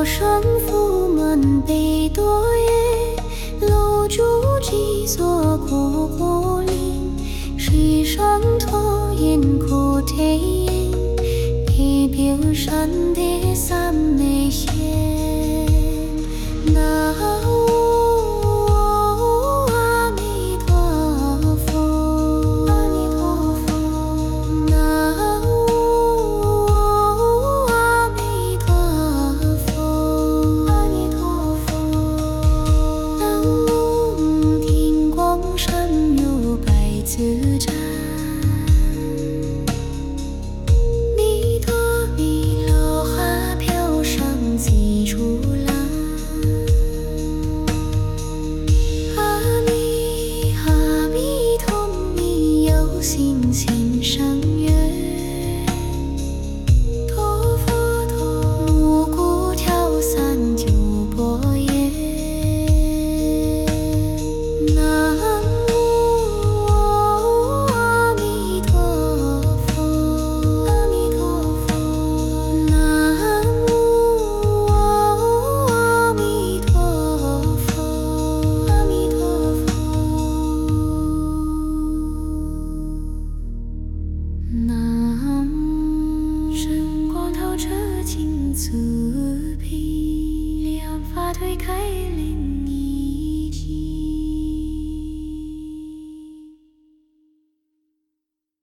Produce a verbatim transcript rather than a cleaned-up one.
佛身福门北多耶，楼主基座过过林，西山托引过天音，一表山地三昧仙。南无阿弥陀佛，阿弥陀佛，南无阿弥陀佛，阿弥陀佛，南无听光山有百子禅。弥陀弥勒哈飘上几处来。阿弥阿弥陀弥有心千声愿。陀佛陀无故调三九波耶。南无阿弥陀佛，阿弥陀佛，南无阿弥陀佛，阿弥陀佛，南无神光透彻净慈悲。